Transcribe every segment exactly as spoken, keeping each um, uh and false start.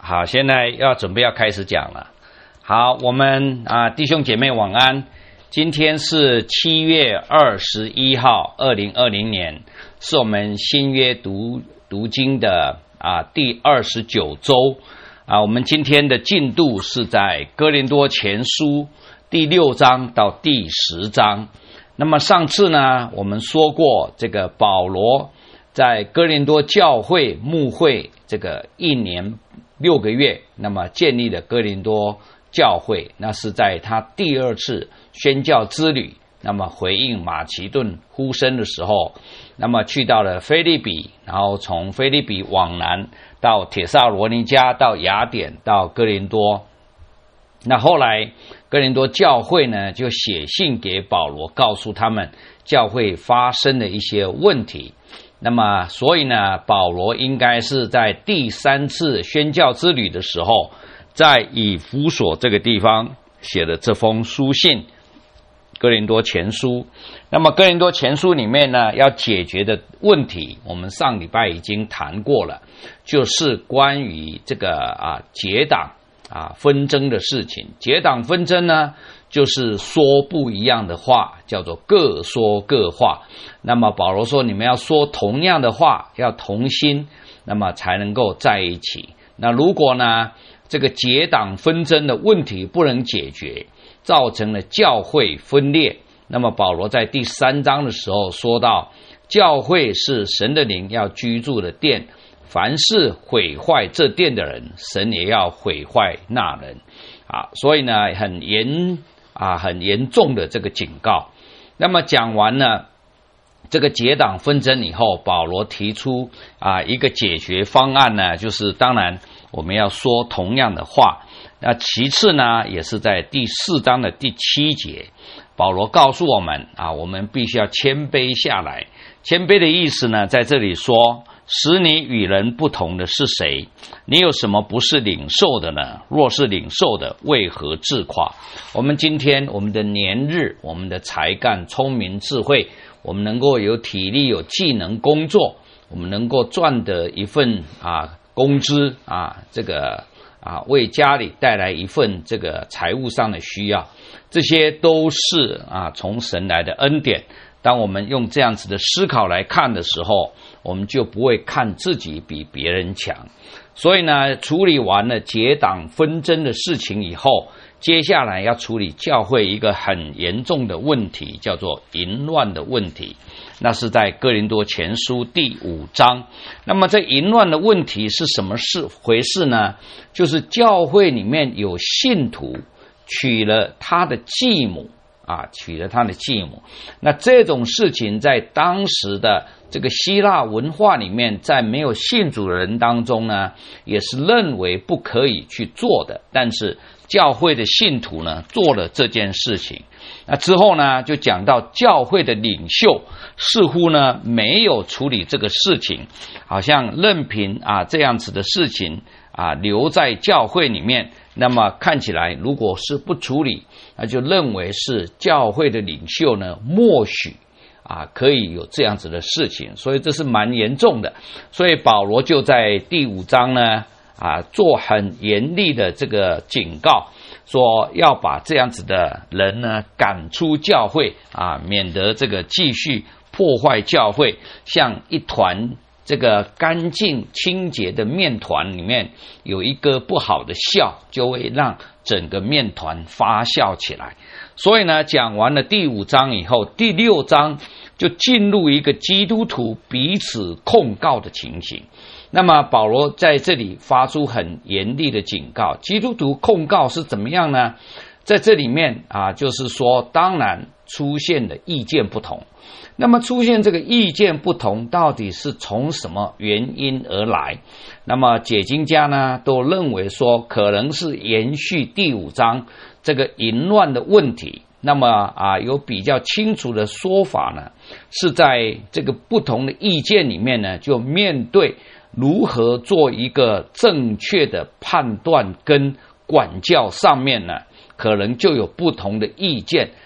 好，现在要准备要开始讲了。好，我们啊弟兄姐妹晚安。今天是七月二十一号，二零二零年，是我们新约读读经的啊第二十九周啊。我们今天的进度是在哥林多前书第六章到第十章。那么上次呢，我们说过这个保罗在哥林多教会牧会这个一年六个月，那么建立了哥林多教会，那是在他第二次宣教之旅，那么回应马其顿呼声的时候，那么去到了腓立比，然后从腓立比往南到帖撒罗尼迦，到雅典，到哥林多。那后来哥林多教会呢，就写信给保罗，告诉他们教会发生的一些问题。那么所以呢，保罗应该是在第三次宣教之旅的时候，在以弗所这个地方写的这封书信，哥林多前书。那么哥林多前书里面呢，要解决的问题，我们上礼拜已经谈过了，就是关于这个啊结党啊纷争的事情。结党纷争呢，就是说不一样的话，叫做各说各话。那么保罗说，你们要说同样的话，要同心，那么才能够在一起。那如果呢，这个结党纷争的问题不能解决，造成了教会分裂，那么保罗在第三章的时候说到，教会是神的灵要居住的殿，凡是毁坏这殿的人，神也要毁坏那人啊。所以呢，很严啊，很严重的这个警告。那么讲完了这个结党纷争以后，保罗提出啊一个解决方案呢，就是当然我们要说同样的话。那其次呢，也是在第四章的第七节，保罗告诉我们啊，我们必须要谦卑下来。谦卑的意思呢，在这里说，使你与人不同的是谁？你有什么不是领受的呢？若是领受的，为何自夸？我们今天我们的年日，我们的才干、聪明、智慧，我们能够有体力、有技能工作，我们能够赚得一份啊工资啊，这个啊为家里带来一份这个财务上的需要，这些都是啊从神来的恩典。当我们用这样子的思考来看的时候，我们就不会看自己比别人强。所以呢，处理完了结党纷争的事情以后，接下来要处理教会一个很严重的问题，叫做淫乱的问题。那是在哥林多前书第五章。那么这淫乱的问题是什么事回事呢？就是教会里面有信徒娶了他的继母啊，娶了他的继母。那这种事情在当时的这个希腊文化里面，在没有信主的人当中呢，也是认为不可以去做的。但是教会的信徒呢，做了这件事情。那之后呢，就讲到教会的领袖似乎呢没有处理这个事情，好像任凭啊这样子的事情啊留在教会里面。那么看起来，如果是不处理，那就认为是教会的领袖呢默许啊可以有这样子的事情，所以这是蛮严重的。所以保罗就在第五章呢啊做很严厉的这个警告，说要把这样子的人呢赶出教会啊，免得这个继续破坏教会，像一团这个干净清洁的面团里面有一个不好的酵，就会让整个面团发酵起来。所以呢，讲完了第五章以后，第六章就进入一个基督徒彼此控告的情形。那么保罗在这里发出很严厉的警告，基督徒控告是怎么样呢？在这里面啊，就是说当然出现了意见不同。那么出现这个意见不同，到底是从什么原因而来？那么解经家呢都认为说，可能是延续第五章这个淫乱的问题。那么啊，有比较清楚的说法呢，是在这个不同的意见里面呢，就面对如何做一个正确的判断跟管教上面呢，可能就有不同的意见。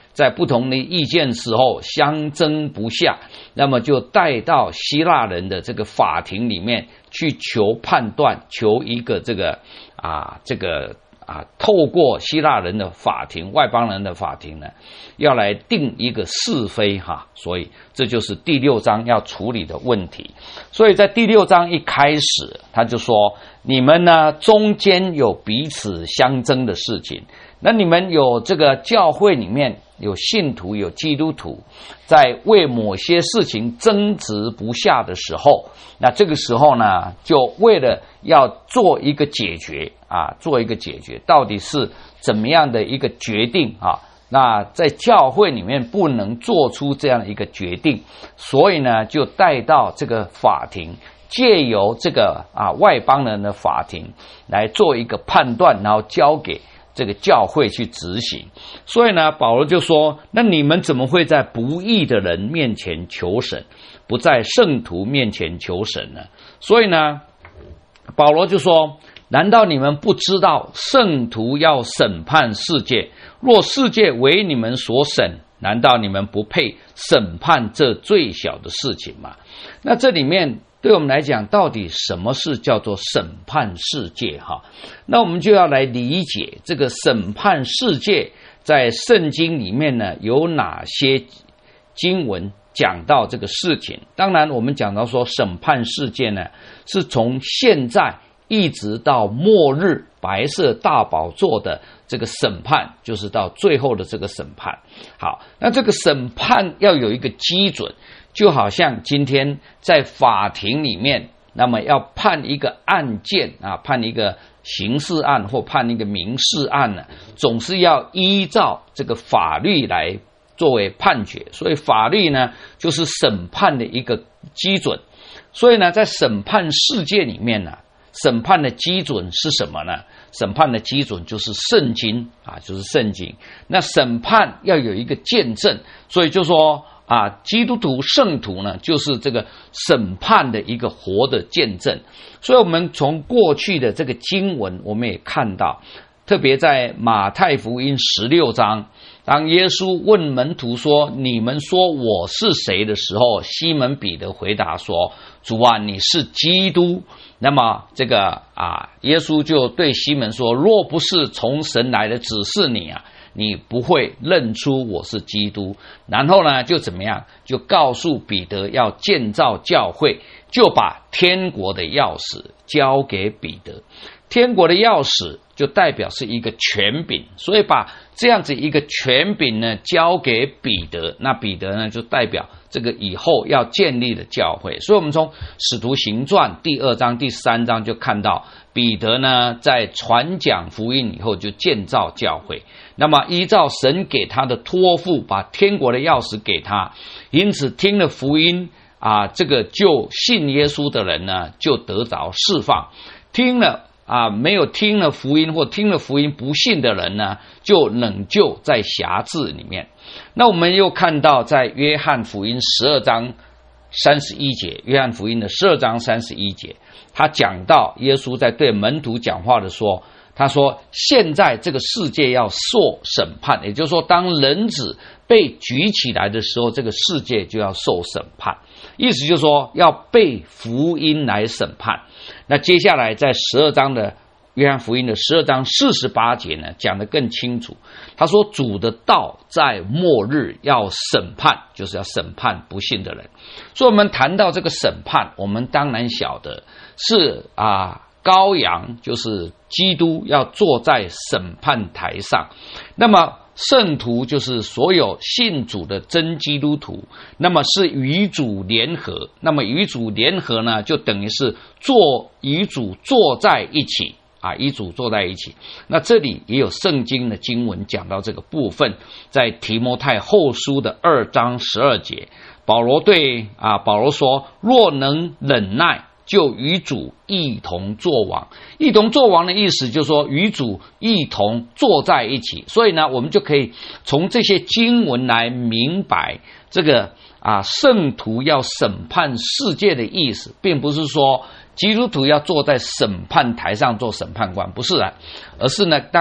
在不同的意见时候相争不下，那么就带到希腊人的这个法庭里面去求判断，求一个这个啊这个啊透过希腊人的法庭、外邦人的法庭呢，要来定一个是非哈。所以这就是第六章要处理的问题。所以在第六章一开始，他就说：你们呢中间有彼此相争的事情，那你们有这个教会里面有信徒有基督徒，在为某些事情争执不下的时候，那这个时候呢，就为了要做一个解决啊，做一个解决，到底是怎么样的一个决定啊？那在教会里面不能做出这样的一个决定，所以呢，就带到这个法庭，借由这个啊外邦人的法庭来做一个判断，然后交给这个教会去执行。所以呢，保罗就说：那你们怎么会在不义的人面前求神，不在圣徒面前求神呢？所以呢，保罗就说：难道你们不知道圣徒要审判世界？若世界为你们所审，难道你们不配审判这最小的事情吗？那这里面对我们来讲，到底什么是叫做审判世界哈？那我们就要来理解这个审判世界在圣经里面呢有哪些经文讲到这个事情。当然我们讲到说审判世界呢，是从现在一直到末日白色大宝座的这个审判，就是到最后的这个审判。好，那这个审判要有一个基准，就好像今天在法庭里面，那么要判一个案件啊，判一个刑事案或判一个民事案呢，总是要依照这个法律来作为判决。所以法律呢，就是审判的一个基准。所以呢，在审判世界里面呢，审判的基准是什么呢？审判的基准就是圣经啊，就是圣经。那审判要有一个见证，所以就说啊，基督徒圣徒呢，就是这个审判的一个活的见证。所以我们从过去的这个经文，我们也看到，特别在马太福音十六章，当耶稣问门徒说：你们说我是谁的时候，西门彼得回答说：主啊，你是基督。那么这个啊，耶稣就对西门说：若不是从神来的指示你啊，你不会认出我是基督。然后呢，就怎么样？就告诉彼得要建造教会，就把天国的钥匙交给彼得。天国的钥匙就代表是一个权柄，所以把这样子一个权柄呢交给彼得，那彼得呢就代表这个以后要建立的教会。所以我们从使徒行传第二章第三章就看到，彼得呢在传讲福音以后就建造教会，那么依照神给他的托付，把天国的钥匙给他，因此听了福音啊，这个就信耶稣的人呢就得着释放，听了啊，没有听了福音或听了福音不信的人呢，就冷就在辖制里面。那我们又看到在约翰福音十二章三十一节，约翰福音的十二章三十一节，他讲到耶稣在对门徒讲话的说，他说现在这个世界要受审判，也就是说当人子被举起来的时候，这个世界就要受审判，意思就是说要被福音来审判。那接下来在十二章的约翰福音的十二章四十八节呢，讲得更清楚。他说主的道在末日要审判，就是要审判不信的人。所以我们谈到这个审判，我们当然晓得是啊，羔羊就是基督要坐在审判台上，那么圣徒就是所有信主的真基督徒，那么是与主联合，那么与主联合呢，就等于是坐与主坐在一起啊，与主坐在一起。那这里也有圣经的经文讲到这个部分，在提摩太后书的二章十二节，保罗对啊保罗说：若能忍耐，就与主一同作王。一同作王的意思就是说与主一同坐在一起。所以呢，我们就可以从这些经文来明白这个啊圣徒要审判世界的意思，并不是说基督徒要坐在审判台上做审判官，不是啊，而是呢，当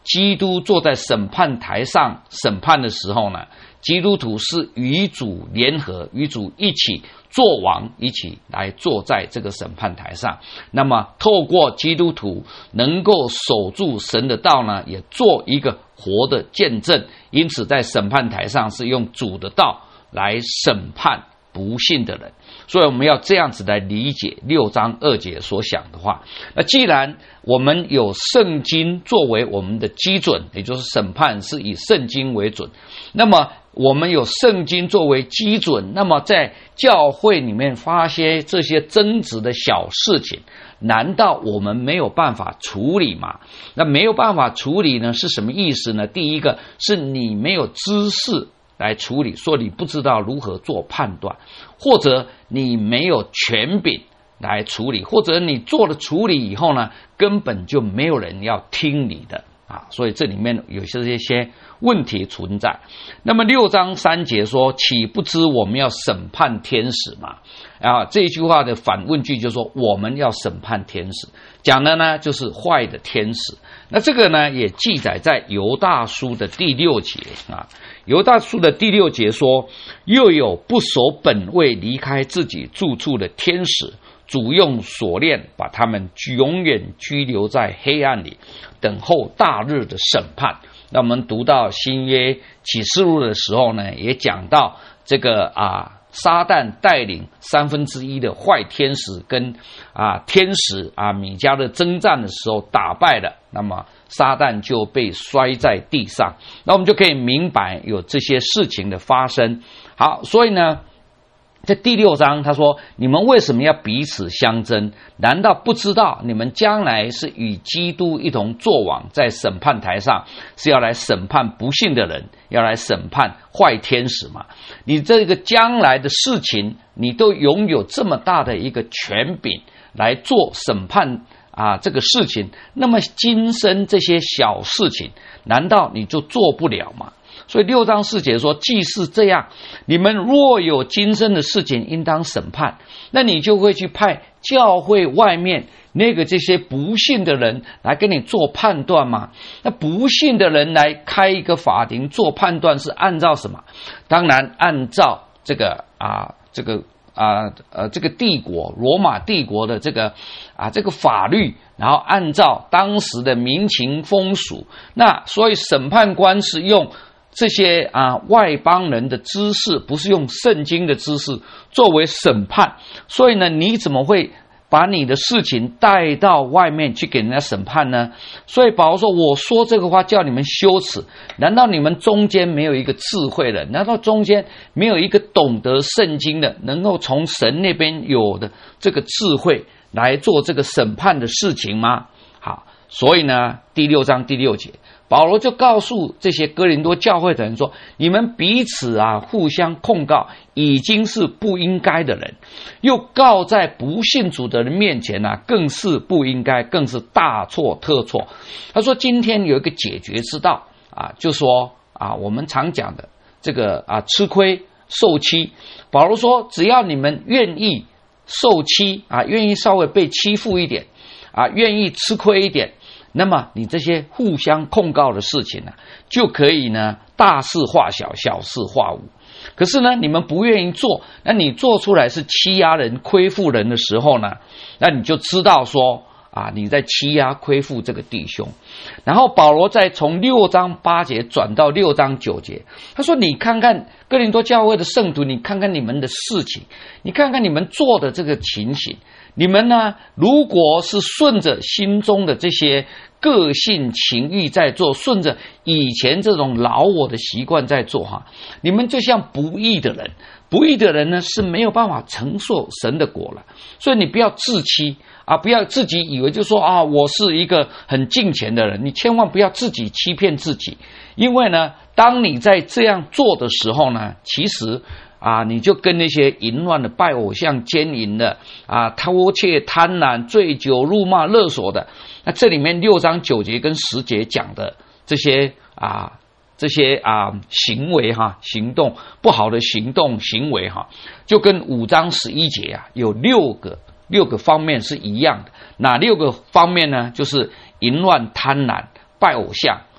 基督坐在审判台上审判的时候呢，基督徒是与主联合，与主一起做王，一起来坐在这个审判台上。那么透过基督徒能够守住神的道呢，也做一个活的见证。因此在审判台上是用主的道来审判不信的人。所以我们要这样子来理解六章二节所想的话。那既然我们有圣经作为我们的基准，也就是审判是以圣经为准，那么我们有圣经作为基准，那么在教会里面发现这些争执的小事情，难道我们没有办法处理吗？那没有办法处理呢，是什么意思呢？第一个是你没有知识来处理，说你不知道如何做判断，或者你没有权柄来处理，或者你做了处理以后呢，根本就没有人要听你的啊，所以这里面有些些问题存在。那么六章三节说，岂不知我们要审判天使吗？啊，这一句话的反问句就是说，我们要审判天使，讲的呢就是坏的天使。那这个呢也记载在犹大书的第六节啊，犹大书的第六节说，又有不守本位离开自己住处的天使，主用锁链把他们永远拘留在黑暗里，等候大日的审判。那我们读到新约启示录的时候呢，也讲到这个啊，撒旦带领三分之一的坏天使跟啊天使啊米迦的征战的时候打败了，那么撒旦就被摔在地上。那我们就可以明白有这些事情的发生。好，所以呢在第六章他说，你们为什么要彼此相争？难道不知道你们将来是与基督一同作王，在审判台上是要来审判不信的人，要来审判坏天使吗？你这个将来的事情，你都拥有这么大的一个权柄来做审判啊，这个事情，那么今生这些小事情，难道你就做不了吗？所以六章四节说，既是这样，你们若有今生的事情应当审判，那你就会去派教会外面那个这些不信的人来跟你做判断吗？那不信的人来开一个法庭做判断是按照什么？当然按照这个啊这个啊呃这个帝国罗马帝国的这个啊这个法律，然后按照当时的民情风俗。那所以审判官是用这些啊外邦人的知识，不是用圣经的知识作为审判。所以呢，你怎么会把你的事情带到外面去给人家审判呢？所以保罗说，我说这个话叫你们羞耻，难道你们中间没有一个智慧人？难道中间没有一个懂得圣经的，能够从神那边有的这个智慧来做这个审判的事情吗？好，所以呢第六章第六节，保罗就告诉这些哥林多教会的人说，你们彼此啊互相控告，已经是不应该的人，又告在不信主的人面前啊，更是不应该，更是大错特错。他说今天有一个解决之道啊，就说啊我们常讲的这个啊吃亏受欺。保罗说，只要你们愿意受欺啊，愿意稍微被欺负一点啊，愿意吃亏一点，那么你这些互相控告的事情呢、啊，就可以呢大事化小，小事化无。可是呢，你们不愿意做，那你做出来是欺压人、亏负人的时候呢，那你就知道说啊，你在欺压、亏负这个弟兄。然后保罗再从六章八节转到六章九节，他说：“你看看哥林多教会的圣徒，你看看你们的事情，你看看你们做的这个情形。”你们呢，如果是顺着心中的这些个性情欲在做，顺着以前这种老我的习惯在做哈，你们就像不义的人，不义的人呢是没有办法承受神的果了。所以你不要自欺啊，不要自己以为就说啊，我是一个很敬虔的人，你千万不要自己欺骗自己。因为呢，当你在这样做的时候呢，其实啊，你就跟那些淫乱的、拜偶像、奸淫的啊、偷窃、贪婪、醉酒、辱骂、勒索的，那这里面六章九节跟十节讲的这些啊、这些啊行为哈、行动不好的行动行为哈，就跟五章十一节啊有六个六个方面是一样的。哪六个方面呢？就是淫乱、贪婪、拜偶像、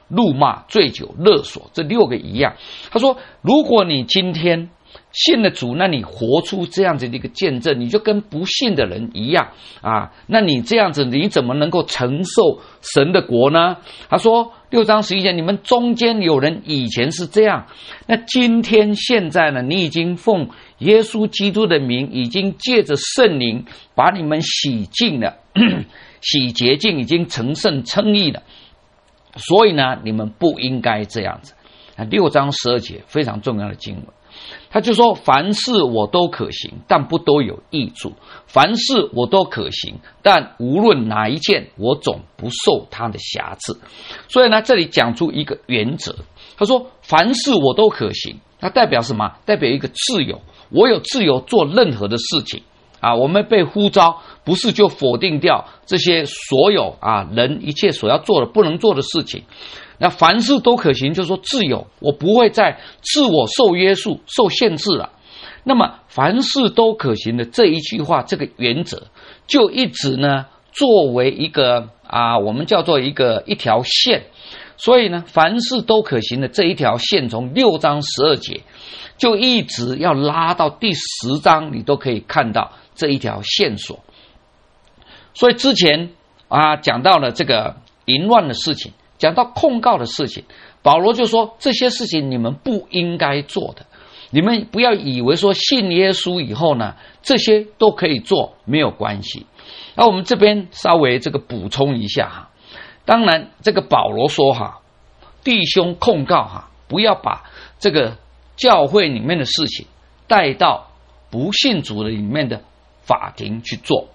怒骂、醉酒、勒索，这六个一样。他说，如果你今天信了主，那你活出这样子的一个见证，你就跟不信的人一样啊。那你这样子，你怎么能够承受神的国呢？他说六章十一节，你们中间有人以前是这样，那今天现在呢，你已经奉耶稣基督的名，已经借着圣灵把你们洗净了，洗洁净，已经成圣称义了。所以呢，你们不应该这样子。六章十二节非常重要的经文，他就说，凡事我都可行，但不都有益处；凡事我都可行，但无论哪一件，我总不受它的瑕疵。所以呢，这里讲出一个原则，他说凡事我都可行，那代表什么？代表一个自由，我有自由做任何的事情啊。我们被呼召，不是就否定掉这些所有啊人一切所要做的不能做的事情。那凡事都可行，就是说自由，我不会再自我受约束、受限制了。那么凡事都可行的这一句话，这个原则就一直呢作为一个啊，我们叫做一个一条线。所以呢，凡事都可行的这一条线，从六章十二节就一直要拉到第十章，你都可以看到这一条线索。所以之前啊讲到了这个淫乱的事情，讲到控告的事情，保罗就说这些事情你们不应该做的，你们不要以为说信耶稣以后呢，这些都可以做，没有关系。那我们这边稍微这个补充一下哈，当然这个保罗说哈，弟兄控告哈，不要把这个教会里面的事情带到不信主的里面的法庭去做。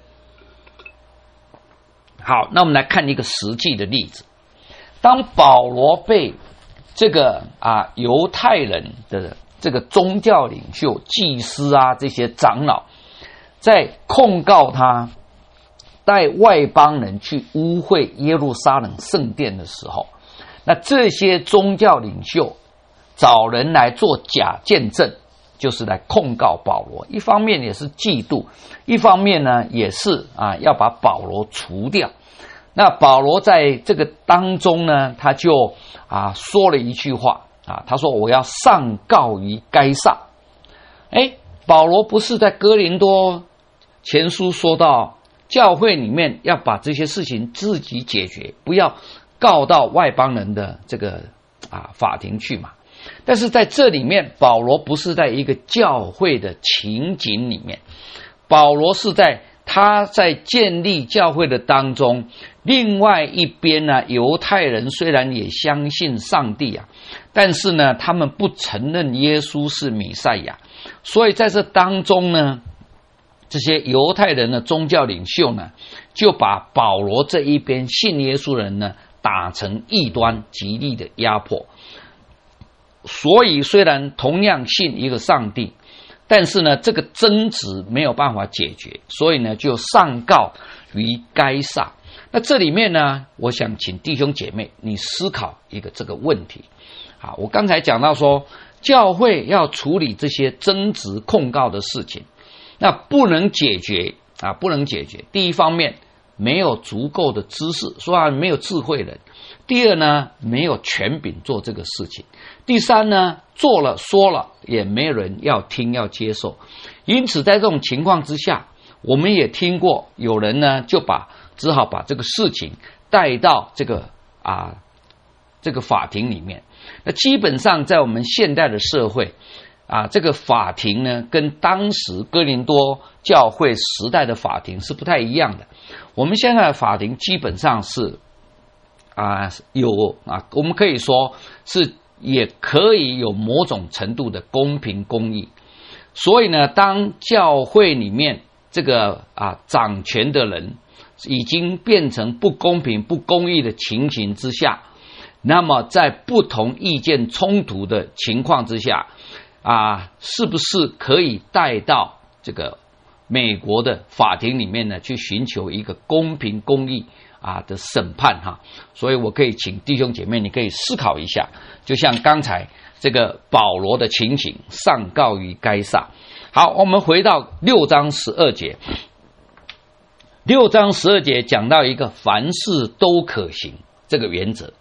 好，那我们来看一个实际的例子。当保罗被这个啊犹太人的这个宗教领袖、祭司啊这些长老在控告他带外邦人去污秽耶路撒冷圣殿的时候，那这些宗教领袖找人来做假见证，就是来控告保罗。一方面也是嫉妒，一方面呢也是啊要把保罗除掉。那保罗在这个当中呢，他就啊说了一句话啊，他说我要上告于该撒。哎，保罗不是在哥林多前书说到教会里面要把这些事情自己解决，不要告到外邦人的这个啊法庭去嘛。但是在这里面，保罗不是在一个教会的情景里面，保罗是在他在建立教会的当中，另外一边呢，犹太人虽然也相信上帝啊，但是呢，他们不承认耶稣是弥赛亚，所以在这当中呢，这些犹太人的宗教领袖呢，就把保罗这一边信耶稣的人呢，打成异端，极力的压迫。所以虽然同样信一个上帝，但是呢，这个争执没有办法解决，所以呢，就上告于该撒。那这里面呢，我想请弟兄姐妹你思考一个这个问题。好，我刚才讲到说，教会要处理这些争执控告的事情，那不能解决啊，不能解决。第一方面，没有足够的知识，说啊没有智慧人；第二呢，没有权柄做这个事情；第三呢，做了说了也没有人要听要接受。因此在这种情况之下，我们也听过有人呢就把只好把这个事情带到这个啊这个法庭里面。那基本上在我们现代的社会啊，这个法庭呢跟当时哥林多教会时代的法庭是不太一样的。我们现在的法庭基本上是啊有啊，我们可以说是也可以有某种程度的公平公义。所以呢，当教会里面这个啊掌权的人已经变成不公平不公义的情形之下，那么在不同意见冲突的情况之下啊，是不是可以带到这个美国的法庭里面呢，去寻求一个公平公义啊的审判哈？所以我可以请弟兄姐妹，你可以思考一下，就像刚才这个保罗的情形，上告于该撒。好，我们回到六章十二节。六章十二节讲到一个凡事都可行这个原则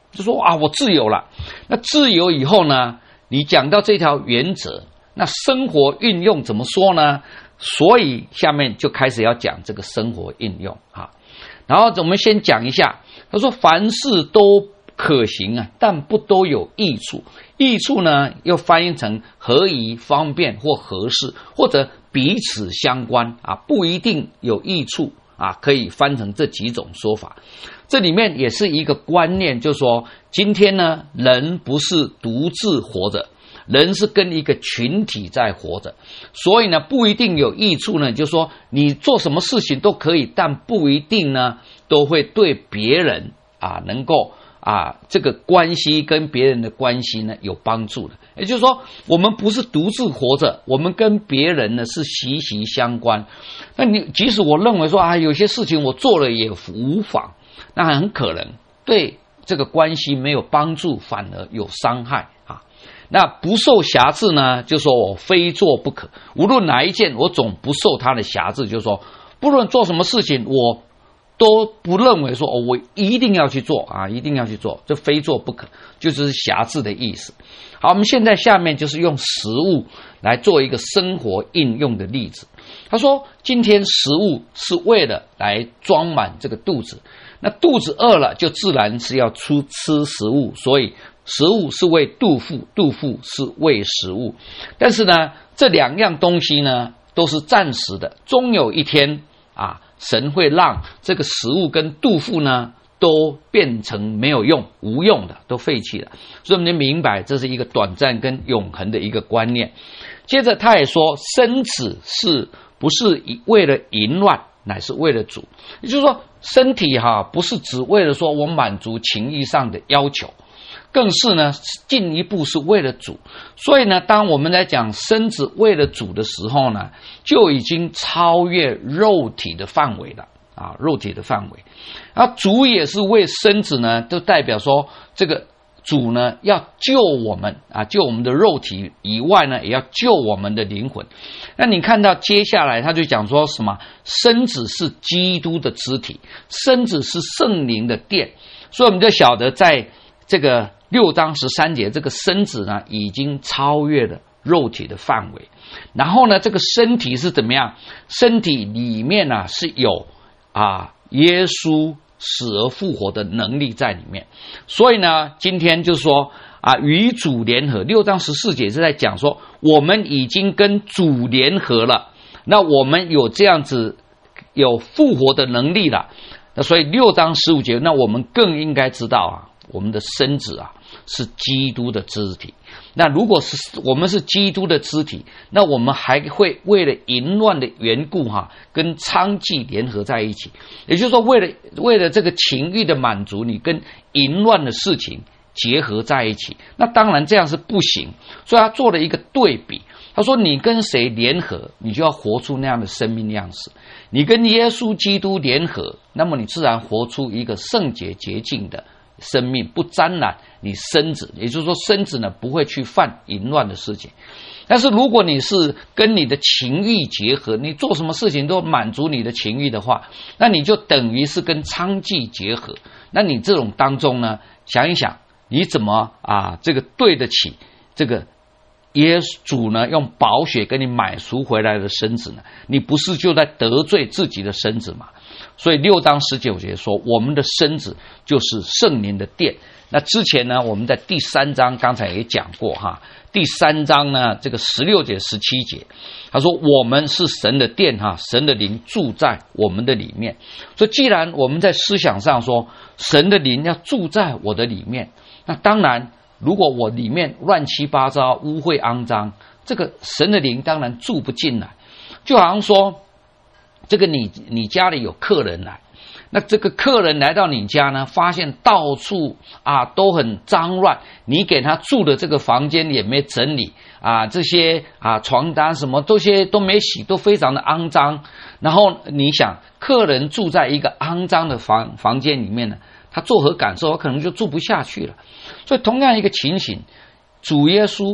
就说啊，我自由了。那自由以后呢，你讲到这条原则，那生活运用怎么说呢？所以下面就开始要讲这个生活应用啊。然后我们先讲一下，他说凡事都可行啊，但不都有益处。益处呢，又翻译成合宜、方便或合适，或者彼此相关啊，不一定有益处啊，可以翻成这几种说法。这里面也是一个观念，就是说今天呢，人不是独自活着，人是跟一个群体在活着，所以呢，不一定有益处呢，就是说你做什么事情都可以，但不一定呢，都会对别人啊能够啊这个关系跟别人的关系呢有帮助的。也就是说，我们不是独自活着，我们跟别人呢是息息相关。那你即使我认为说啊，有些事情我做了也无妨，那很可能对这个关系没有帮助，反而有伤害啊。那不受辖制呢，就说我非做不可，无论哪一件我总不受他的辖制，就是说不论做什么事情我都不认为说哦，我一定要去做啊，一定要去做，这非做不可，就是辖制的意思。好，我们现在下面就是用食物来做一个生活应用的例子。他说今天食物是为了来装满这个肚子，那肚子饿了就自然是要出吃食物，所以食物是为肚腹，肚腹是为食物。但是呢，这两样东西呢都是暂时的，终有一天啊，神会让这个食物跟肚腹呢都变成没有用、无用的，都废弃了。所以我们就明白这是一个短暂跟永恒的一个观念。接着他也说，生子是不是为了淫乱，乃是为了主。也就是说，身体哈不是只为了说我满足情欲上的要求，更是呢进一步是为了主。所以呢，当我们在讲身子为了主的时候呢，就已经超越肉体的范围了啊，肉体的范围。啊，主也是为身子呢，都代表说这个主呢要救我们啊，救我们的肉体以外呢，也要救我们的灵魂。那你看到接下来他就讲说什么？身子是基督的肢体，身子是圣灵的殿。所以我们就晓得在这个六章十三节，这个身子呢已经超越了肉体的范围。然后呢，这个身体是怎么样？身体里面呢是有啊耶稣死而复活的能力在里面。所以呢，今天就是说啊，与主联合。六章十四节是在讲说，我们已经跟主联合了，那我们有这样子有复活的能力了。那所以六章十五节，那我们更应该知道啊，我们的身子啊是基督的肢体。那如果是我们是基督的肢体，那我们还会为了淫乱的缘故哈、啊，跟娼妓联合在一起。也就是说，为了为了这个情欲的满足，你跟淫乱的事情结合在一起，那当然这样是不行。所以他做了一个对比，他说你跟谁联合，你就要活出那样的生命样式。你跟耶稣基督联合，那么你自然活出一个圣洁洁净的生命，不沾染你身子，也就是说身子呢不会去犯淫乱的事情。但是如果你是跟你的情欲结合，你做什么事情都满足你的情欲的话，那你就等于是跟娼妓结合。那你这种当中呢，想一想你怎么啊这个对得起这个耶稣主呢用宝血给你买赎回来的身子呢？你不是就在得罪自己的身子吗？所以六章十九节说，我们的身子就是圣灵的殿。那之前呢，我们在第三章刚才也讲过哈，第三章呢这个十六节十七节，他说我们是神的殿哈，神的灵住在我们的里面。所以既然我们在思想上说神的灵要住在我的里面，那当然如果我里面乱七八糟、污秽肮脏，这个神的灵当然住不进来。就好像说，这个你你家里有客人来，那这个客人来到你家呢，发现到处啊都很脏乱，你给他住的这个房间也没整理啊，这些啊床单什么这些都没洗，都非常的肮脏。然后你想，客人住在一个肮脏的房房间里面呢，他作何感受？他可能就住不下去了。所以同样一个情形，主耶稣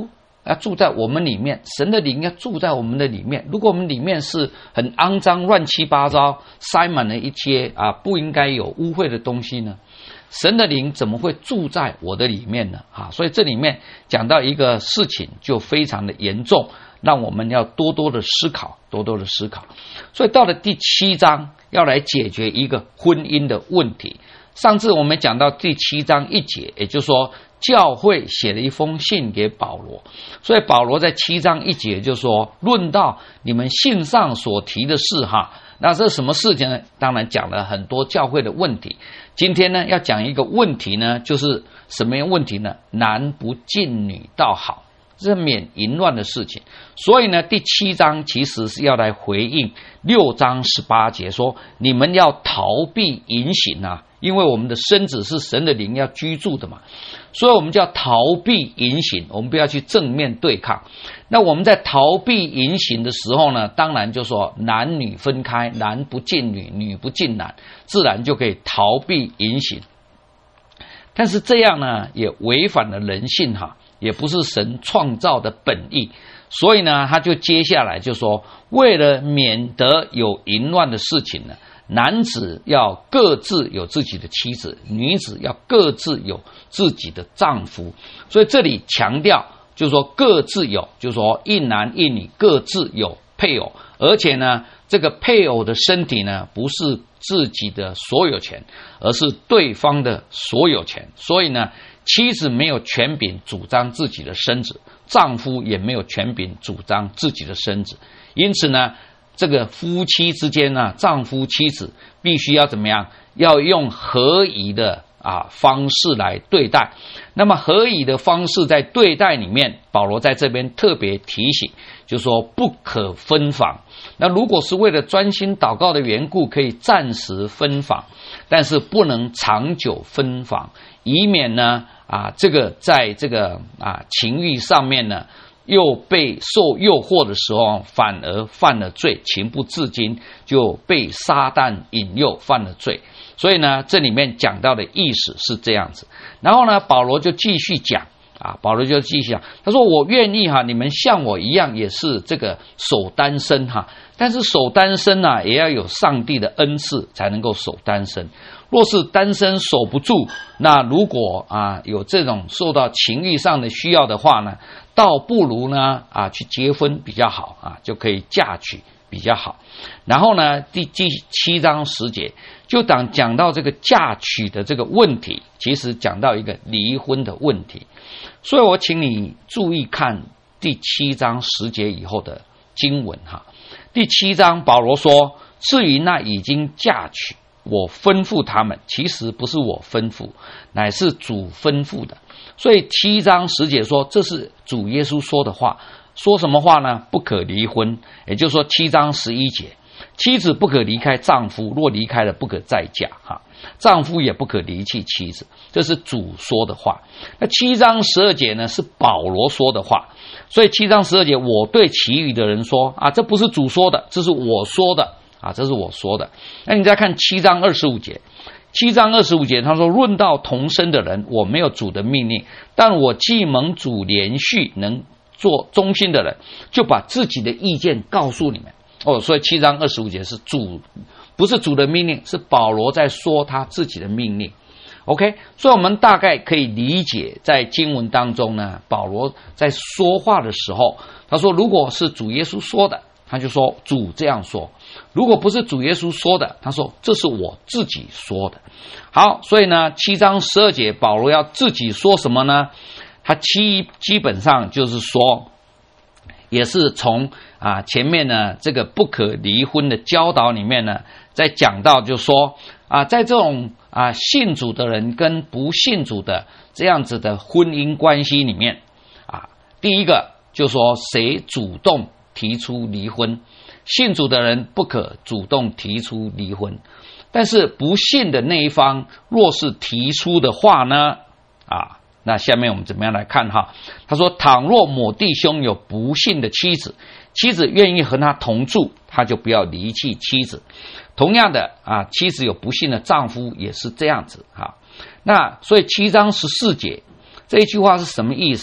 要住在我们里面，神的灵要住在我们的里面。如果我们里面是很肮脏、乱七八糟，塞满了一些啊不应该有污秽的东西呢？神的灵怎么会住在我的里面呢？啊，所以这里面讲到一个事情就非常的严重，让我们要多多的思考，多多的思考。所以到了第七章，要来解决一个婚姻的问题。上次我们讲到第七章一节，也就是说教会写了一封信给保罗，所以保罗在七章一节就说，论到你们信上所提的事哈，那这什么事情呢？当然讲了很多教会的问题。今天呢要讲一个问题呢，就是什么样问题呢？男不近女倒好，这是免淫乱的事情。所以呢第七章其实是要来回应六章十八节，说你们要逃避淫行啊，因为我们的身子是神的灵要居住的嘛，所以我们就要逃避淫行，我们不要去正面对抗。那我们在逃避淫行的时候呢，当然就说男女分开，男不近女，女不近男，自然就可以逃避淫行。但是这样呢也违反了人性哈，也不是神创造的本意。所以呢他就接下来就说，为了免得有淫乱的事情呢，男子要各自有自己的妻子，女子要各自有自己的丈夫。所以这里强调就是说各自有，就是说一男一女各自有配偶，而且呢这个配偶的身体呢不是自己的所有权，而是对方的所有权。所以呢妻子没有权柄主张自己的身子，丈夫也没有权柄主张自己的身子。因此呢这个夫妻之间呢，丈夫妻子必须要怎么样？要用合宜的啊方式来对待。那么合宜的方式在对待里面，保罗在这边特别提醒，就说不可分房。那如果是为了专心祷告的缘故，可以暂时分房，但是不能长久分房，以免呢啊这个在这个啊情欲上面呢又被受诱惑的时候，反而犯了罪，情不自禁就被撒旦引诱犯了罪。所以呢这里面讲到的意思是这样子。然后呢保罗就继续讲啊，保罗就继续讲，他说我愿意哈，你们像我一样也是这个守单身哈，但是守单身啊也要有上帝的恩赐才能够守单身。若是单身守不住，那如果啊有这种受到情欲上的需要的话呢，倒不如呢啊去结婚比较好啊，就可以嫁娶比较好。然后呢第第七章十节就讲讲到这个嫁娶的这个问题，其实讲到一个离婚的问题。所以我请你注意看第七章十节以后的经文哈。第七章保罗说，至于那已经嫁娶，我吩咐他们，其实不是我吩咐，乃是主吩咐的。所以七章十节说，这是主耶稣说的话。说什么话呢？不可离婚。也就是说七章十一节，妻子不可离开丈夫，若离开了不可再嫁哈，丈夫也不可离弃妻子，这是主说的话。那七章十二节呢是保罗说的话。所以七章十二节，我对其余的人说啊，这不是主说的，这是我说的啊，这是我说的。那你再看七章二十五节，七章二十五节他说，论到同生的人，我没有主的命令，但我既蒙主连续能做忠心的人，就把自己的意见告诉你们。哦，所以七章二十五节是主，不是主的命令，是保罗在说他自己的命令。OK， 所以我们大概可以理解，在经文当中呢，保罗在说话的时候，他说如果是主耶稣说的，他就说主这样说；如果不是主耶稣说的，他说这是我自己说的。好，所以呢七章十二节保罗要自己说什么呢？他基基本上就是说，也是从啊前面呢这个不可离婚的教导里面呢，在讲到就说啊，在这种啊信主的人跟不信主的这样子的婚姻关系里面啊，第一个就说谁主动提出离婚，信主的人不可主动提出离婚，但是不信的那一方若是提出的话呢啊。那下面我们怎么样来看哈？他说，倘若某弟兄有不信的妻子，妻子愿意和他同住，他就不要离弃妻子。同样的啊，妻子有不信的丈夫也是这样子哈。那所以七章十四节这一句话是什么意思？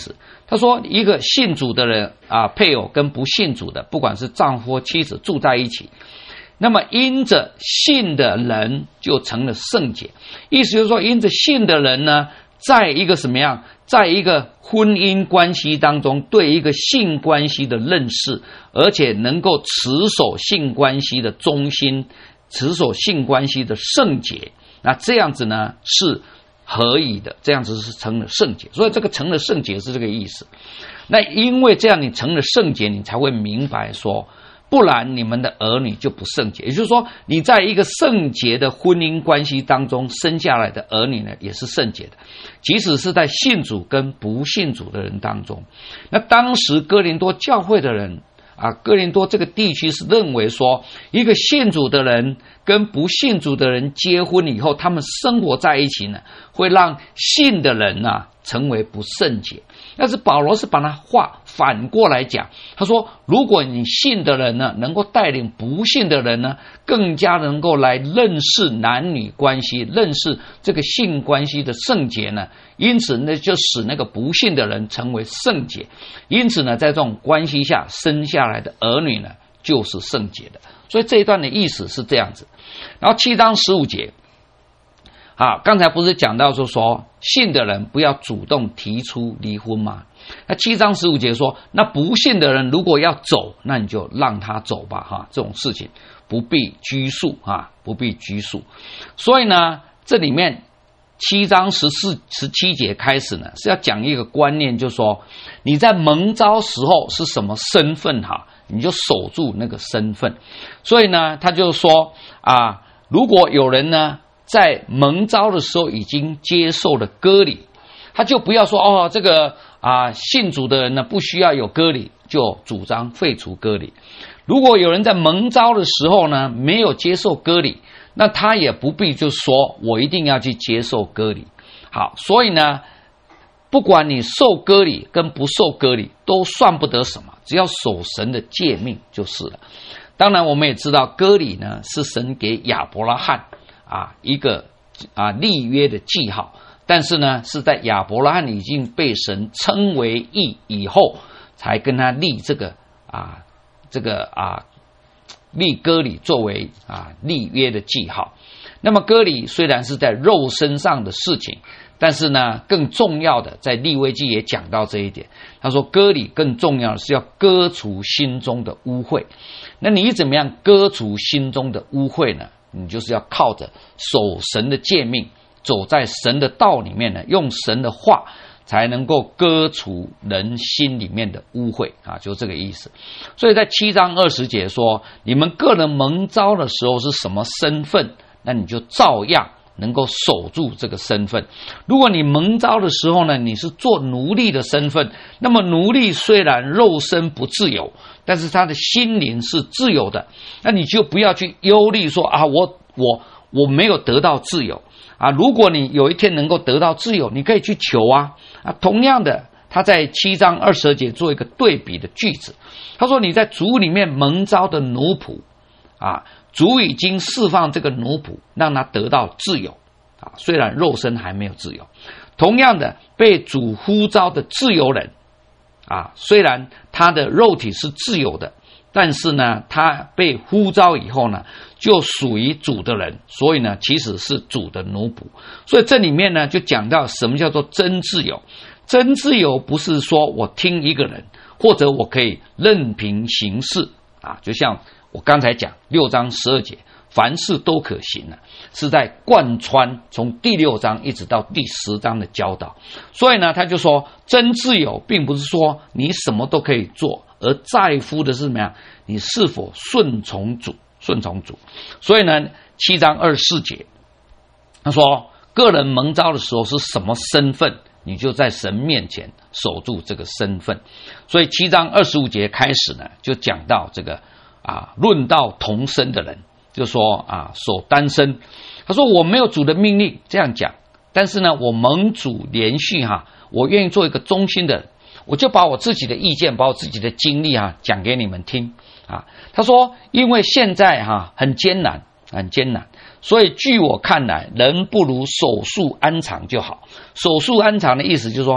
他说一个信主的人啊，配偶跟不信主的，不管是丈夫或妻子住在一起，那么因着信的人就成了圣洁。意思就是说，因着信的人呢，在一个什么样，在一个婚姻关系当中，对一个性关系的认识，而且能够持守性关系的中心，持守性关系的圣洁，那这样子呢是合宜的，这样子是成了圣洁。所以这个成了圣洁是这个意思。那因为这样你成了圣洁，你才会明白说，不然你们的儿女就不圣洁。也就是说，你在一个圣洁的婚姻关系当中生下来的儿女呢，也是圣洁的，即使是在信主跟不信主的人当中。那当时哥林多教会的人啊，哥林多这个地区是认为说，一个信主的人跟不信主的人结婚以后，他们生活在一起呢，会让信的人啊成为不圣洁。但是保罗是把它话反过来讲，他说如果你信的人呢，能够带领不信的人呢，更加能够来认识男女关系，认识这个性关系的圣洁呢，因此呢就使那个不信的人成为圣洁。因此呢，在这种关系下生下来的儿女呢，就是圣洁的。所以这一段的意思是这样子。然后七章十五节啊，刚才不是讲到就说信的人不要主动提出离婚吗？那七章十五节说，那不信的人如果要走，那你就让他走吧，哈，这种事情不必拘束啊，不必拘束。所以呢，这里面七章十四、十七节开始呢，是要讲一个观念，就是说你在蒙召时候是什么身份哈，你就守住那个身份。所以呢，他就说啊，如果有人呢在蒙召的时候已经接受了割礼，他就不要说哦，这个啊信主的人呢不需要有割礼，就主张废除割礼。如果有人在蒙召的时候呢没有接受割礼，那他也不必就说我一定要去接受割礼。好，所以呢，不管你受割礼跟不受割礼都算不得什么，只要守神的诫命就是了。当然我们也知道割礼呢是神给亚伯拉罕啊一个啊立约的记号，但是呢是在亚伯拉罕已经被神称为义以后，才跟他立这个啊这个啊立割礼作为啊立约的记号。那么割礼虽然是在肉身上的事情，但是呢更重要的，在利未记也讲到这一点。他说割礼更重要的是要割除心中的污秽。那你怎么样割除心中的污秽呢？你就是要靠着守神的诫命，走在神的道里面呢，用神的话才能够割除人心里面的污秽啊，就这个意思。所以在七章二十节说，你们个人蒙召的时候是什么身份，那你就照样能够守住这个身份。如果你蒙召的时候呢，你是做奴隶的身份，那么奴隶虽然肉身不自由，但是他的心灵是自由的，那你就不要去忧虑说啊，我我我没有得到自由啊。如果你有一天能够得到自由，你可以去求啊啊。同样的，他在七章二十二节做一个对比的句子，他说你在主里面蒙召的奴仆啊，主已经释放这个奴仆，让他得到自由啊，虽然肉身还没有自由。同样的，被主呼召的自由人啊，虽然他的肉体是自由的，但是呢他被呼召以后呢，就属于主的人，所以呢其实是主的奴仆。所以这里面呢就讲到什么叫做真自由。真自由不是说我听一个人，或者我可以任凭行事啊，就像我刚才讲六章十二节，凡事都可行了，是在贯穿从第六章一直到第十章的教导。所以呢他就说真自由并不是说你什么都可以做，而在乎的是什么样，你是否顺从主，顺从主。所以呢七章二十四节他说个人蒙召的时候是什么身份，你就在神面前守住这个身份。所以七章二十五节开始呢就讲到这个啊，论到同身的人，就说啊，守单身。他说我没有主的命令这样讲，但是呢，我蒙主连续哈，我愿意做一个忠心的人，我就把我自己的意见，把我自己的经历哈讲给你们听啊。他说，因为现在哈很艰难，很艰难，所以据我看来，人不如守束安常就好。守束安常的意思就是说，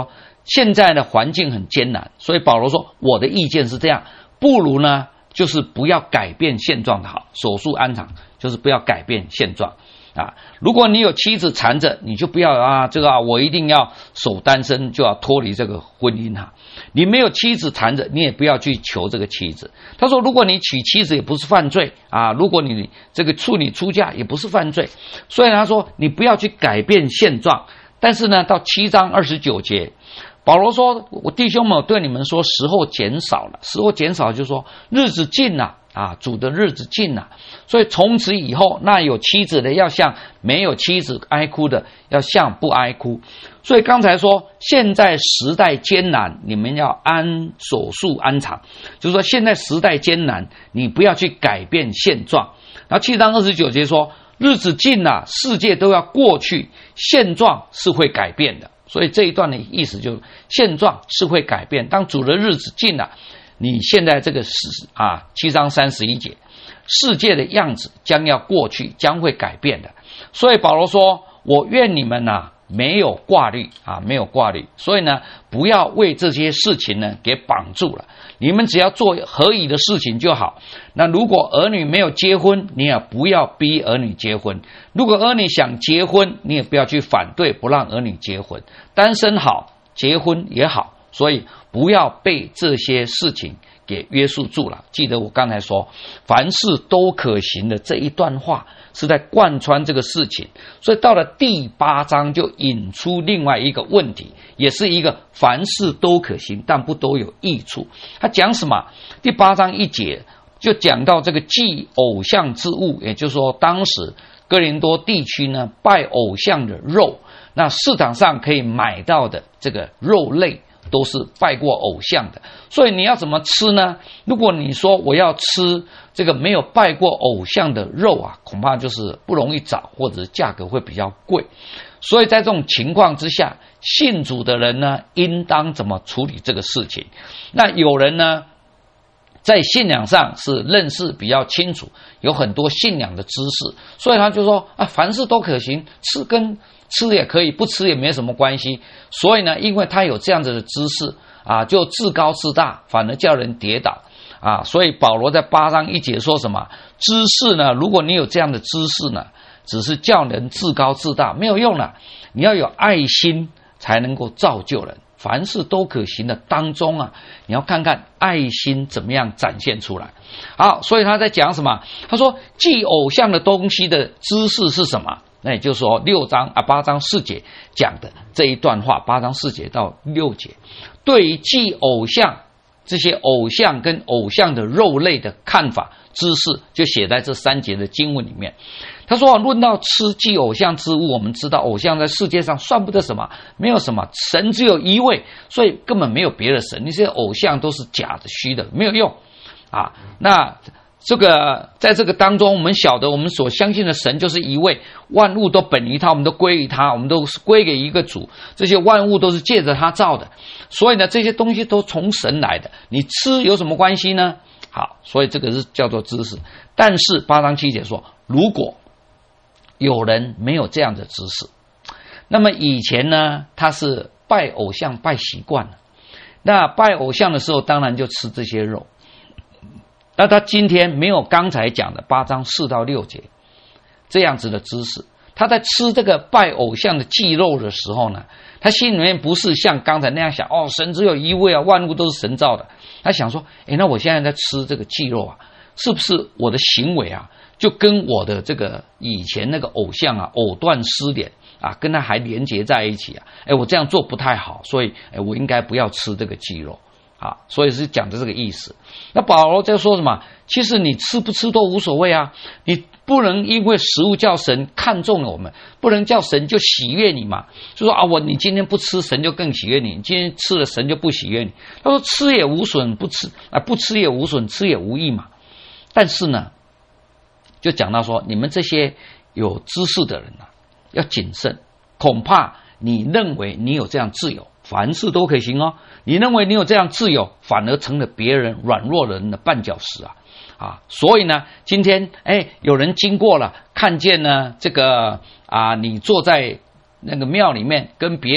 现在的环境很艰难，所以保罗说我的意见是这样，不如呢就是不要改变现状的好，守住安常就是不要改变现状啊。如果你有妻子缠着，你就不要啊这个啊我一定要守单身，就要脱离这个婚姻哈。你没有妻子缠着，你也不要去求这个妻子。他说如果你娶妻子也不是犯罪啊，如果你这个处女出嫁也不是犯罪，所以他说你不要去改变现状。但是呢到七章二十九节，保罗说我弟兄们对你们说时候减少了，时候减少就是说日子近了啊，主的日子近了，所以从此以后那有妻子的要向没有妻子哀哭的要向不哀哭。所以刚才说现在时代艰难，你们要安守束安常，就是说现在时代艰难，你不要去改变现状。然后七章二十九节说日子近了，世界都要过去，现状是会改变的。所以这一段的意思就是现状是会改变，当主的日子近了，你现在这个啊七章三十一节，世界的样子将要过去，将会改变的。所以保罗说我愿你们啊没有挂虑啊，没有挂虑，所以呢不要为这些事情呢给绑住了，你们只要做合宜的事情就好。那如果儿女没有结婚，你也不要逼儿女结婚，如果儿女想结婚，你也不要去反对不让儿女结婚，单身好，结婚也好，所以不要被这些事情给约束住了。记得我刚才说凡事都可行的这一段话是在贯穿这个事情，所以到了第八章就引出另外一个问题，也是一个凡事都可行但不都有益处。他讲什么？第八章一节就讲到这个祭偶像之物，也就是说当时哥林多地区呢拜偶像的肉，那市场上可以买到的这个肉类都是拜过偶像的，所以你要怎么吃呢？如果你说我要吃这个没有拜过偶像的肉啊，恐怕就是不容易找，或者价格会比较贵。所以在这种情况之下，信主的人呢应当怎么处理这个事情？那有人呢在信仰上是认识比较清楚，有很多信仰的知识，所以他就说啊，凡事都可行，吃跟吃也可以，不吃也没什么关系。所以呢因为他有这样子的知识啊，就自高自大，反而叫人跌倒啊。所以保罗在八章一节说什么？知识呢，如果你有这样的知识呢，只是叫人自高自大，没有用了。你要有爱心才能够造就人。凡事都可行的当中啊，你要看看爱心怎么样展现出来。好，所以他在讲什么？他说祭偶像的东西的知识是什么？那也就是说六章啊八章四节讲的这一段话，八章四节到六节，对于祭偶像这些偶像跟偶像的肉类的看法知识，就写在这三节的经文里面。他说论到吃祭偶像之物，我们知道偶像在世界上算不得什么，没有什么，神只有一位，所以根本没有别的神，那些偶像都是假的虚的，没有用啊。那这个在这个当中，我们晓得我们所相信的神就是一位，万物都本于他，我们都归于他，我们都是归给一个主，这些万物都是借着他造的，所以呢这些东西都从神来的，你吃有什么关系呢？好，所以这个是叫做知识。但是八章七节说，如果有人没有这样的知识，那么以前呢他是拜偶像拜习惯了，那拜偶像的时候当然就吃这些肉，那他今天没有刚才讲的八章四到六节这样子的知识，他在吃这个拜偶像的祭肉的时候呢，他心里面不是像刚才那样想，哦，神只有一位啊，万物都是神造的。他想说，诶，那我现在在吃这个祭肉啊，是不是我的行为啊就跟我的这个以前那个偶像啊藕断丝连啊，跟他还连结在一起啊？诶，我这样做不太好，所以诶我应该不要吃这个祭肉啊。所以是讲的这个意思。那保罗在说什么？其实你吃不吃都无所谓啊，你不能因为食物叫神看中了我们，不能叫神就喜悦你嘛，就说啊我你今天不吃神就更喜悦你，你今天吃了神就不喜悦你。他说吃也无损，不吃啊不吃也无损，吃也无益嘛。但是呢就讲到说，你们这些有知识的人啊要谨慎，恐怕你认为你有这样自由，凡事都可行哦，你认为你有这样自由，反而成了别人软弱人的绊脚石啊啊！所以呢，今天哎，有人经过了，看见呢这个啊，你坐在那个庙里面跟别人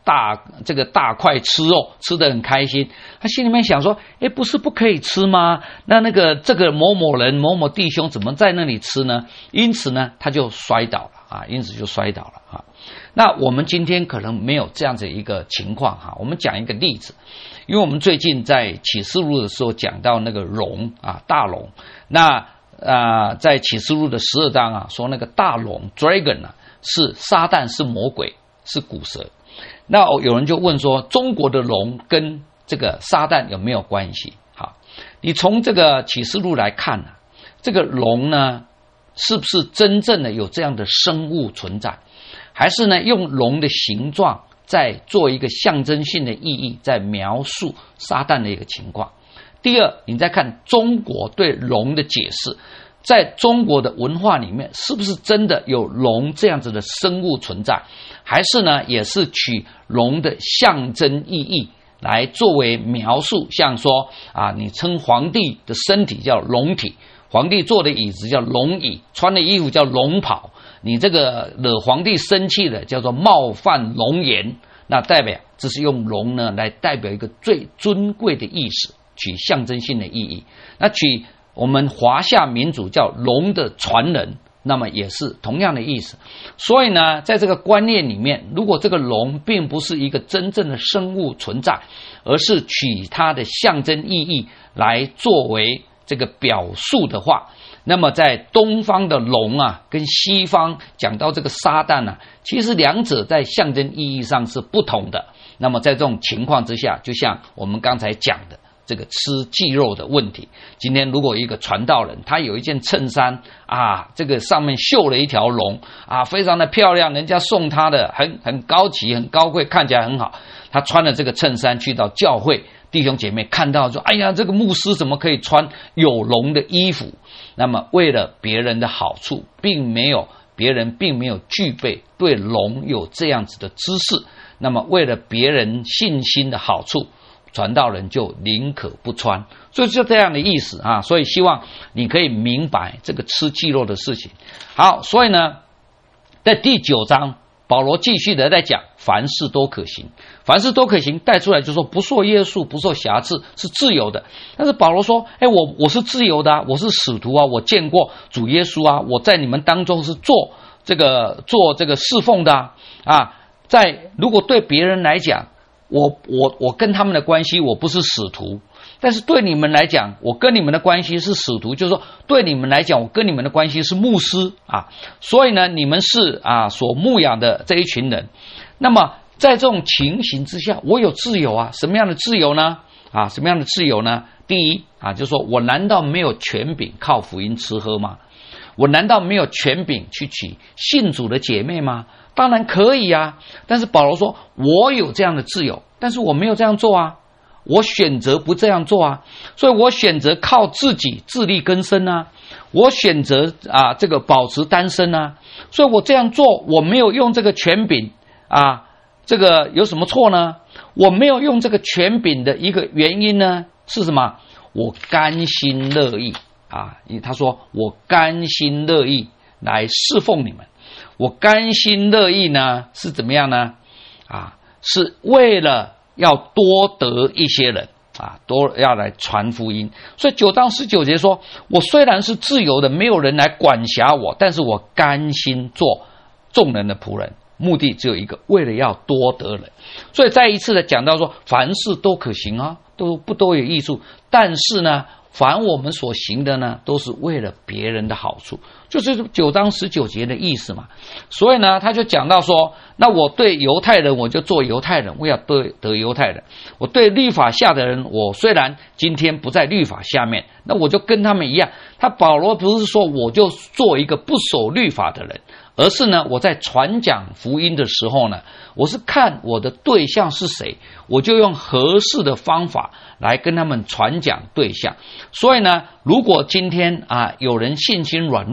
大这个大块吃肉，吃得很开心。他心里面想说，诶，不是不可以吃吗？那那个这个某某人某某弟兄怎么在那里吃呢？因此呢，他就摔倒了啊，因此就摔倒了啊。那我们今天可能没有这样子一个情况哈，我们讲一个例子，因为我们最近在启示录的时候讲到那个龙啊，大龙，那啊、呃，在启示录的十二章啊，说那个大龙 dragon 啊，是撒旦，是魔鬼，是古蛇。那有人就问说，中国的龙跟这个撒旦有没有关系？好，你从这个启示录来看啊，这个龙呢，是不是真正的有这样的生物存在？还是呢，用龙的形状在做一个象征性的意义，在描述撒旦的一个情况。第二，你再看中国对龙的解释，在中国的文化里面，是不是真的有龙这样子的生物存在？还是呢，也是取龙的象征意义来作为描述，像说啊，你称皇帝的身体叫龙体，皇帝坐的椅子叫龙椅，穿的衣服叫龙袍。你这个惹皇帝生气的叫做冒犯龙颜，那代表这是用龙呢来代表一个最尊贵的意思，取象征性的意义。那取我们华夏民族叫龙的传人，那么也是同样的意思。所以呢，在这个观念里面，如果这个龙并不是一个真正的生物存在，而是取它的象征意义来作为这个表述的话，那么在东方的龙啊，跟西方讲到这个撒旦啊，其实两者在象征意义上是不同的。那么在这种情况之下，就像我们刚才讲的这个吃祭肉的问题，今天如果一个传道人，他有一件衬衫啊，这个上面绣了一条龙啊，非常的漂亮，人家送他的很很高级很高贵，看起来很好，他穿了这个衬衫去到教会，弟兄姐妹看到说，哎呀，这个牧师怎么可以穿有龙的衣服？那么为了别人的好处，并没有别人并没有具备对龙有这样子的知识，那么为了别人信心的好处，传道人就宁可不穿，所以就这样的意思啊。所以希望你可以明白这个吃祭肉的事情。好，所以呢，在第九章，保罗继续的在讲凡事都可行，凡事都可行带出来就说不受约束，不受辖制，是自由的。但是保罗说，哎，我我是自由的啊，我是使徒啊，我见过主耶稣啊，我在你们当中是做这个做这个侍奉的啊。啊在如果对别人来讲，我我我跟他们的关系我不是使徒，但是对你们来讲，我跟你们的关系是使徒，就是说对你们来讲，我跟你们的关系是牧师啊。所以呢，你们是啊所牧养的这一群人。那么在这种情形之下，我有自由啊。什么样的自由呢？啊，什么样的自由呢？第一啊，就是说我难道没有权柄靠福音吃喝吗？我难道没有权柄去娶信主的姐妹吗？当然可以啊。但是保罗说，我有这样的自由，但是我没有这样做啊。我选择不这样做啊，所以我选择靠自己自力更生啊，我选择啊这个保持单身啊，所以我这样做，我没有用这个权柄啊，这个有什么错呢？我没有用这个权柄的一个原因呢是什么？我甘心乐意啊，他说我甘心乐意来侍奉你们，我甘心乐意呢是怎么样呢？啊，是为了要多得一些人啊，多要来传福音。所以九章十九节说，我虽然是自由的，没有人来管辖我，但是我甘心做众人的仆人，目的只有一个，为了要多得人。所以再一次的讲到说，凡事都可行啊，都不都有益处，但是呢，凡我们所行的呢，都是为了别人的好处，就是九章十九节的意思嘛。所以呢，他就讲到说，那我对犹太人我就做犹太人，我要得得犹太人；我对律法下的人，我虽然今天不在律法下面，那我就跟他们一样。他保罗不是说我就做一个不守律法的人，而是呢，我在传讲福音的时候呢，我是看我的对象是谁，我就用合适的方法来跟他们传讲对象。所以呢，如果今天啊有人信心软弱，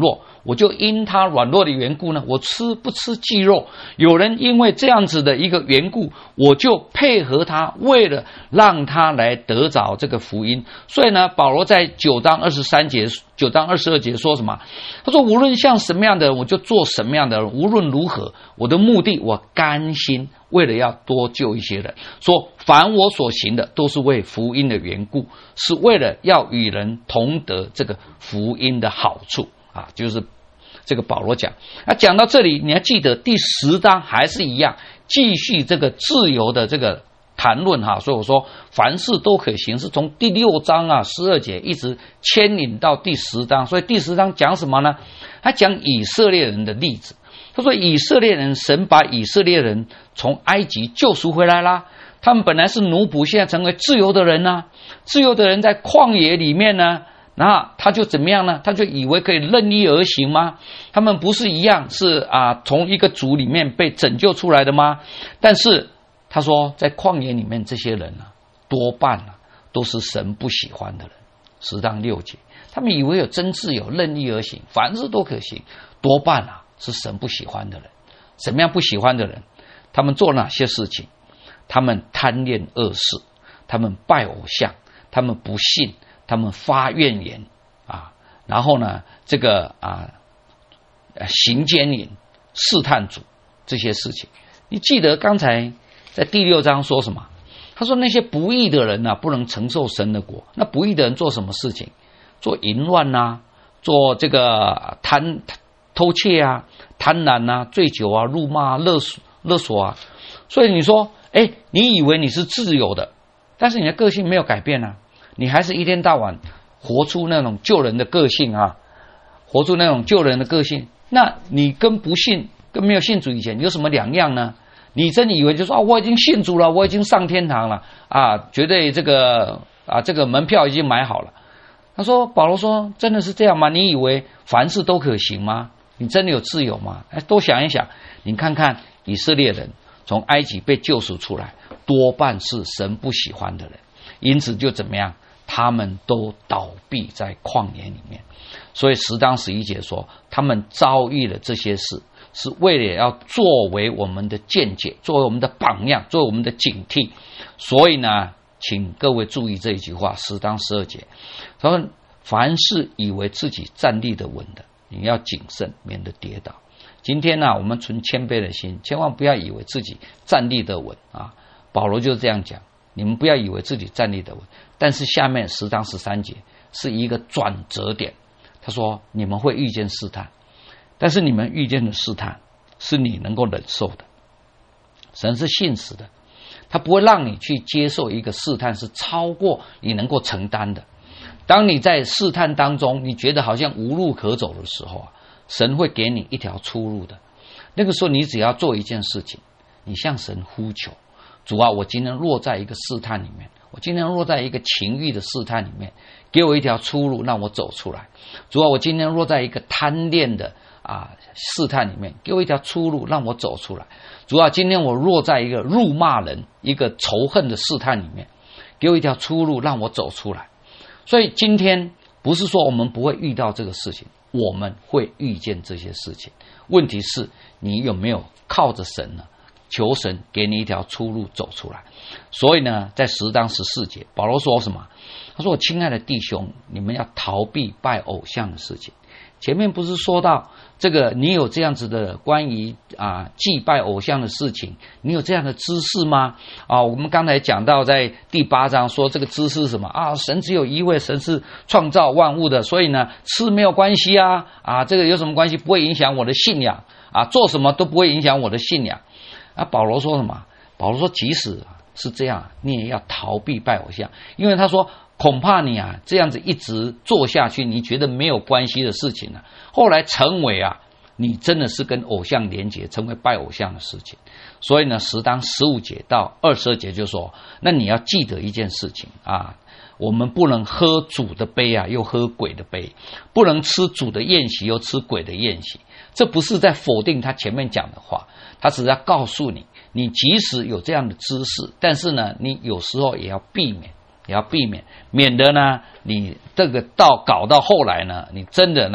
我就因他软弱的缘故呢，我吃不吃鸡肉。有人因为这样子的一个缘故，我就配合他，为了让他来得着这个福音。所以呢，保罗在九章二十三节、九章二十二节说什么？他说：“无论像什么样的人，我就做什么样的人；无论如何，我的目的我甘心，为了要多救一些人。说凡我所行的，都是为福音的缘故，是为了要与人同得这个福音的好处。”啊，就是这个保罗讲。那讲到这里，你要记得第十章还是一样，继续这个自由的这个谈论哈。所以我说凡事都可行，是从第六章啊十二节一直牵引到第十章。所以第十章讲什么呢？他讲以色列人的例子。他说以色列人，神把以色列人从埃及救赎回来啦。他们本来是奴仆，现在成为自由的人啊。自由的人在旷野里面呢，那他就怎么样呢？他就以为可以任意而行吗？他们不是一样是啊，从一个族里面被拯救出来的吗？但是他说，在旷野里面这些人啊，多半啊都是神不喜欢的人。十章六节，他们以为有真自由，任意而行，凡事都可行，多半啊是神不喜欢的人。什么样不喜欢的人？他们做哪些事情？他们贪恋恶事，他们拜偶像，他们不信。他们发怨言啊，然后呢，这个啊，行奸淫、试探主这些事情，你记得刚才在第六章说什么？他说那些不义的人啊，不能承受神的国。那不义的人做什么事情？做淫乱啊，做这个贪偷窃啊、贪婪啊、醉酒啊、辱骂、啊、勒索、勒索啊。所以你说，哎，你以为你是自由的，但是你的个性没有改变啊。你还是一天到晚活出那种救人的个性啊，活出那种救人的个性，那你跟不信、跟没有信主以前有什么两样呢？你真以为就说啊，我已经信主了，我已经上天堂了啊，绝对这个啊，这个门票已经买好了。他说，保罗说，真的是这样吗？你以为凡事都可行吗？你真的有自由吗？哎，多想一想，你看看以色列人从埃及被救赎出来，多半是神不喜欢的人，因此就怎么样？他们都倒闭在旷野里面。所以十章十一节说，他们遭遇了这些事，是为了要作为我们的见解，作为我们的榜样，作为我们的警惕。所以呢，请各位注意这一句话，十章十二节，他说凡是以为自己站立得稳的，你要谨慎，免得跌倒。今天呢，我们存谦卑的心，千万不要以为自己站立得稳啊。保罗就这样讲，你们不要以为自己站立得稳。但是下面十章十三节是一个转折点，他说你们会遇见试探，但是你们遇见的试探是你能够忍受的。神是信实的，他不会让你去接受一个试探是超过你能够承担的。当你在试探当中你觉得好像无路可走的时候啊，神会给你一条出路的。那个时候你只要做一件事情，你向神呼求，主啊，我今天落在一个试探里面，我今天落在一个情欲的试探里面，给我一条出路，让我走出来。主啊，我今天落在一个贪恋的啊试探里面，给我一条出路，让我走出来。主啊，今天我落在一个辱骂人、一个仇恨的试探里面，给我一条出路，让我走出来。所以今天不是说我们不会遇到这个事情，我们会遇见这些事情。问题是你有没有靠着神呢？求神给你一条出路走出来。所以呢，在十章十四节，保罗说什么？他说：“我亲爱的弟兄，你们要逃避拜偶像的事情。”前面不是说到这个，你有这样子的关于啊祭拜偶像的事情，你有这样的知识吗？啊，我们刚才讲到在第八章说这个知识是什么啊？神只有一位，神是创造万物的，所以呢，吃没有关系啊，啊，这个有什么关系？不会影响我的信仰啊，做什么都不会影响我的信仰。啊，保罗说什么？保罗说，即使是这样，你也要逃避拜偶像，因为他说，恐怕你啊这样子一直做下去，你觉得没有关系的事情呢、啊，后来成为啊，你真的是跟偶像连结，成为拜偶像的事情。所以呢，十章十五节到二十二节就说，那你要记得一件事情啊，我们不能喝主的杯啊，又喝鬼的杯，不能吃主的宴席，又吃鬼的宴席。这不是在否定他前面讲的话，他只是要告诉你，你即使有这样的知识，但是呢，你有时候也要避免，也要避免，免得呢，你这个到搞到后来呢，你真的呢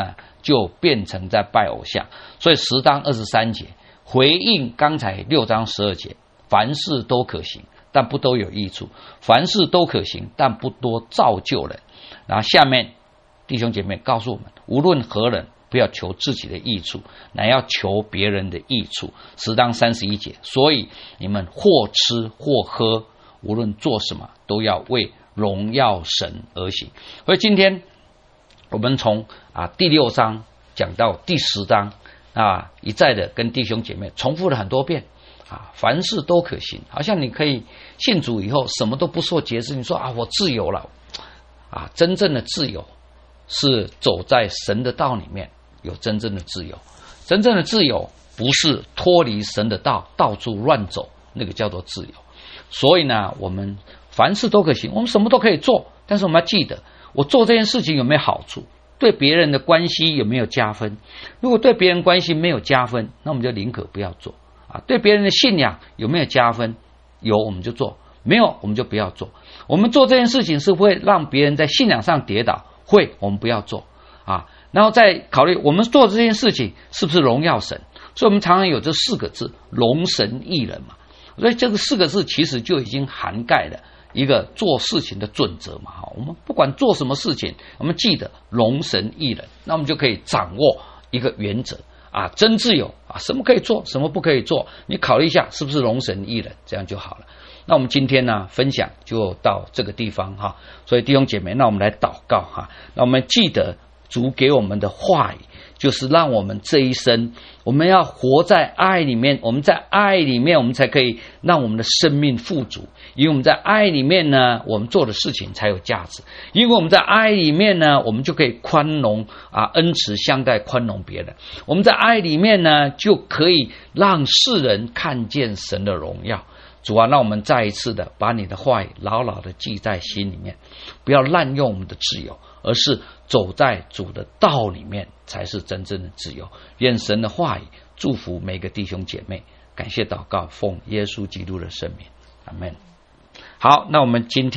就变成在拜偶像。所以十章二十三节回应刚才六章十二节，凡事都可行，但不都有益处；凡事都可行，但不多造就人。然后下面弟兄姐妹告诉我们，无论何人，不要求自己的益处，乃要求别人的益处。十章三十一节，所以你们或吃或喝，无论做什么，都要为荣耀神而行。所以今天我们从啊第六章讲到第十章啊，一再的跟弟兄姐妹重复了很多遍啊，凡事都可行，好像你可以信主以后什么都不受节制，你说啊我自由了啊，真正的自由是走在神的道里面，有真正的自由。真正的自由不是脱离神的道到处乱走，那个叫做自由。所以呢，我们凡事都可行，我们什么都可以做，但是我们要记得，我做这件事情有没有好处，对别人的关系有没有加分。如果对别人关系没有加分，那我们就宁可不要做啊。对别人的信仰有没有加分，有我们就做，没有我们就不要做。我们做这件事情是会让别人在信仰上跌倒，会我们不要做啊。然后再考虑我们做这件事情是不是荣耀神。所以我们常常有这四个字，荣神益人嘛。所以这个四个字其实就已经涵盖了一个做事情的准则嘛。我们不管做什么事情，我们记得荣神益人，那我们就可以掌握一个原则啊，真自由啊，什么可以做，什么不可以做，你考虑一下是不是荣神益人，这样就好了。那我们今天呢分享就到这个地方哈。所以弟兄姐妹，那我们来祷告哈。那我们记得主给我们的话语，就是让我们这一生我们要活在爱里面，我们在爱里面我们才可以让我们的生命富足，因为我们在爱里面呢，我们做的事情才有价值，因为我们在爱里面呢，我们就可以宽容啊，恩慈相待，宽容别人。我们在爱里面呢，就可以让世人看见神的荣耀。主啊，让我们再一次的把你的话语牢牢的记在心里面，不要滥用我们的自由，而是走在主的道里面才是真正的自由。愿神的话语祝福每个弟兄姐妹。感谢祷告，奉耶稣基督的圣名，阿们。好，那我们今天